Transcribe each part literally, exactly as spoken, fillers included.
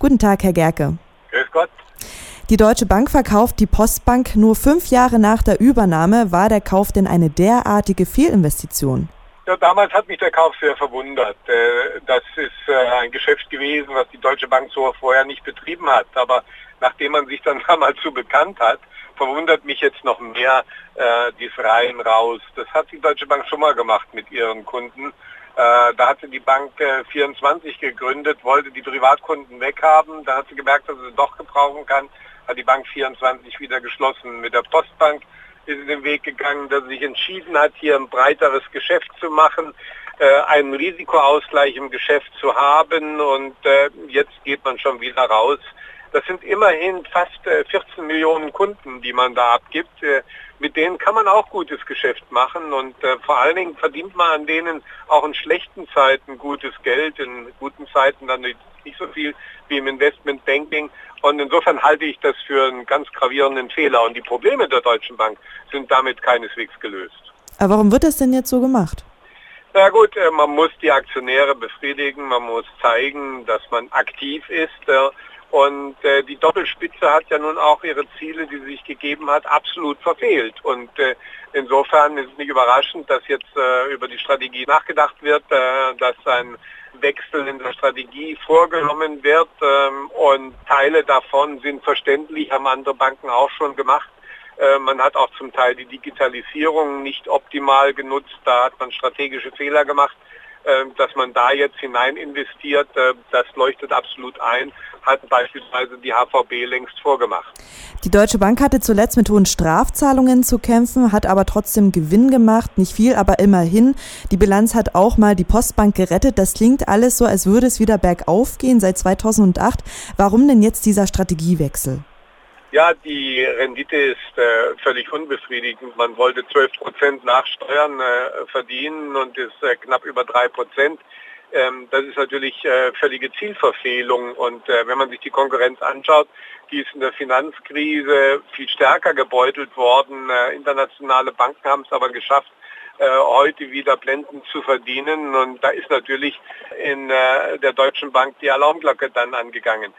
Guten Tag, Herr Gerke. Grüß Gott. Die Deutsche Bank verkauft die Postbank. Nur fünf Jahre nach der Übernahme. War der Kauf denn eine derartige Fehlinvestition? Ja, damals hat mich der Kauf sehr verwundert. Das ist ein Geschäft gewesen, was die Deutsche Bank so vorher nicht betrieben hat. Aber nachdem man sich dann damals so bekannt hat, verwundert mich jetzt noch mehr äh, dieses Rein raus. Das hat die Deutsche Bank schon mal gemacht mit ihren Kunden. Äh, da hatte die Bank äh, vierundzwanzig gegründet, wollte die Privatkunden weghaben. Dann hat sie gemerkt, dass sie doch gebrauchen kann, hat die Bank vierundzwanzig wieder geschlossen. Mit der Postbank ist sie den Weg gegangen, dass sie sich entschieden hat, hier ein breiteres Geschäft zu machen, äh, einen Risikoausgleich im Geschäft zu haben, und äh, jetzt geht man schon wieder raus. Das sind immerhin fast äh, vierzehn Millionen Kunden, die man da abgibt. Äh, mit denen kann man auch gutes Geschäft machen, und äh, vor allen Dingen verdient man an denen auch in schlechten Zeiten gutes Geld, in guten Zeiten dann nicht, nicht so viel wie im Investmentbanking. Und insofern halte ich das für einen ganz gravierenden Fehler. Und die Probleme der Deutschen Bank sind damit keineswegs gelöst. Aber warum wird das denn jetzt so gemacht? Na gut, äh, man muss die Aktionäre befriedigen, man muss zeigen, dass man aktiv ist. Äh, Und äh, die Doppelspitze hat ja nun auch ihre Ziele, die sie sich gegeben hat, absolut verfehlt. Und äh, insofern ist es nicht überraschend, dass jetzt äh, über die Strategie nachgedacht wird, äh, dass ein Wechsel in der Strategie vorgenommen wird. Ähm, und Teile davon sind verständlich, haben andere Banken auch schon gemacht. Äh, man hat auch zum Teil die Digitalisierung nicht optimal genutzt, da hat man strategische Fehler gemacht. Dass man da jetzt hinein investiert, das leuchtet absolut ein, hat beispielsweise die H V B längst vorgemacht. Die Deutsche Bank hatte zuletzt mit hohen Strafzahlungen zu kämpfen, hat aber trotzdem Gewinn gemacht, nicht viel, aber immerhin. Die Bilanz hat auch mal die Postbank gerettet. Das klingt alles so, als würde es wieder bergauf gehen seit zweitausendacht. Warum denn jetzt dieser Strategiewechsel? Ja, die Rendite ist äh, völlig unbefriedigend. Man wollte zwölf Prozent nach Steuern äh, verdienen und ist äh, knapp über drei Prozent. Ähm, das ist natürlich äh, völlige Zielverfehlung. Und äh, wenn man sich die Konkurrenz anschaut, die ist in der Finanzkrise viel stärker gebeutelt worden. Äh, internationale Banken haben es aber geschafft, äh, heute wieder blendend zu verdienen. Und da ist natürlich in äh, der Deutschen Bank die Alarmglocke dann angegangen.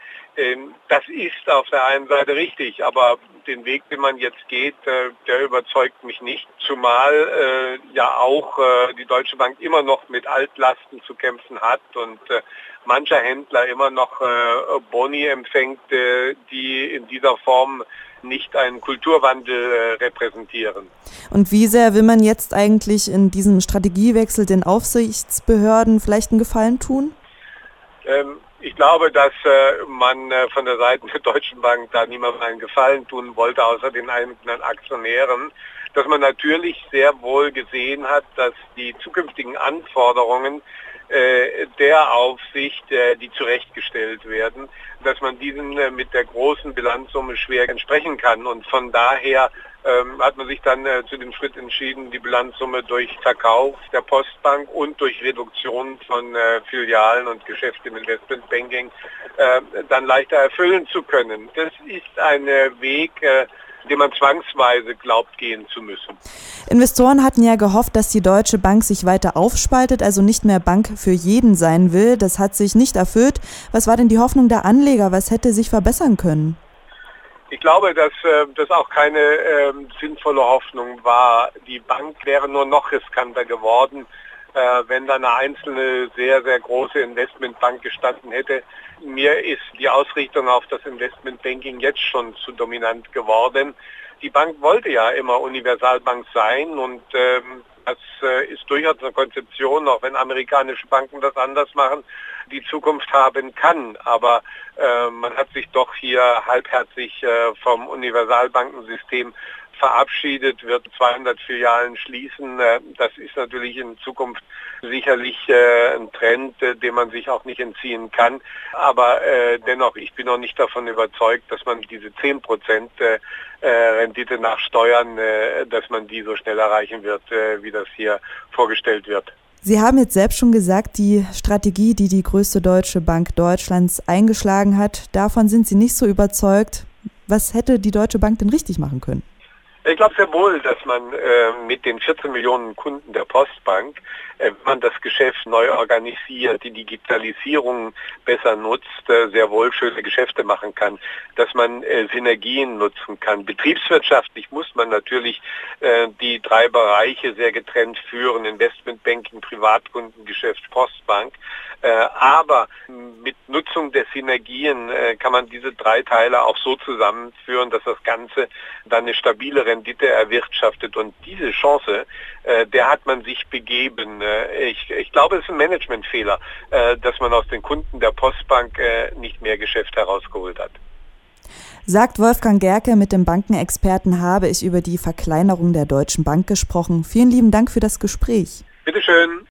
Das ist auf der einen Seite richtig, aber den Weg, den man jetzt geht, der überzeugt mich nicht, zumal äh, ja auch äh, die Deutsche Bank immer noch mit Altlasten zu kämpfen hat und äh, mancher Händler immer noch äh, Boni empfängt, äh, die in dieser Form nicht einen Kulturwandel äh, repräsentieren. Und wie sehr will man jetzt eigentlich in diesem Strategiewechsel den Aufsichtsbehörden vielleicht einen Gefallen tun? Ähm, Ich glaube, dass äh, man äh, von der Seite der Deutschen Bank da niemandem einen Gefallen tun wollte, außer den einzelnen Aktionären. Dass man natürlich sehr wohl gesehen hat, dass die zukünftigen Anforderungen äh, der Aufsicht, äh, die zurechtgestellt werden, dass man diesen äh, mit der großen Bilanzsumme schwer entsprechen kann. Und von daher ähm, hat man sich dann äh, zu dem Schritt entschieden, die Bilanzsumme durch Verkauf der Postbank und durch Reduktion von äh, Filialen und Geschäften im Investmentbanking äh, dann leichter erfüllen zu können. Das ist ein äh, Weg, äh, den man zwangsweise glaubt, gehen zu müssen. Investoren hatten ja gehofft, dass die Deutsche Bank sich weiter aufspaltet, also nicht mehr Bank für jeden sein will. Das hat sich nicht erfüllt. Was war denn die Hoffnung der Anleger? Was hätte sich verbessern können? Ich glaube, dass äh, das auch keine äh, sinnvolle Hoffnung war. Die Bank wäre nur noch riskanter geworden, äh, wenn da eine einzelne sehr, sehr große Investmentbank gestanden hätte. Mir ist die Ausrichtung auf das Investmentbanking jetzt schon zu dominant geworden. Die Bank wollte ja immer Universalbank sein, und ähm, das äh, ist durchaus eine Konzeption, auch wenn amerikanische Banken das anders machen, die Zukunft haben kann. Aber äh, man hat sich doch hier halbherzig äh, vom Universalbankensystem verabschiedet, wird zweihundert Filialen schließen. Äh, das ist natürlich in Zukunft sicherlich äh, ein Trend, äh, dem man sich auch nicht entziehen kann. Aber äh, dennoch, ich bin noch nicht davon überzeugt, dass man diese zehn Prozent äh, Rendite nach Steuern, äh, dass man die so schnell erreichen wird, äh, wie das hier vorgestellt wird. Sie haben jetzt selbst schon gesagt, die Strategie, die die größte deutsche Bank Deutschlands eingeschlagen hat, davon sind Sie nicht so überzeugt. Was hätte die Deutsche Bank denn richtig machen können? Ich glaube sehr wohl, dass man äh, mit den vierzehn Millionen Kunden der Postbank, äh, wenn man das Geschäft neu organisiert, die Digitalisierung besser nutzt, äh, sehr wohl schöne Geschäfte machen kann, dass man äh, Synergien nutzen kann. Betriebswirtschaftlich muss man natürlich äh, die drei Bereiche sehr getrennt führen, Investmentbanking, Privatkundengeschäft, Postbank. Äh, aber mit Nutzung der Synergien äh, kann man diese drei Teile auch so zusammenführen, dass das Ganze dann eine stabile Rendite erwirtschaftet. Und diese Chance, äh, der hat man sich begeben. Äh, ich, ich glaube, es ist ein Managementfehler, äh, dass man aus den Kunden der Postbank äh, nicht mehr Geschäft herausgeholt hat. Sagt Wolfgang Gerke, mit dem Bankenexperten habe ich über die Verkleinerung der Deutschen Bank gesprochen. Vielen lieben Dank für das Gespräch. Bitteschön.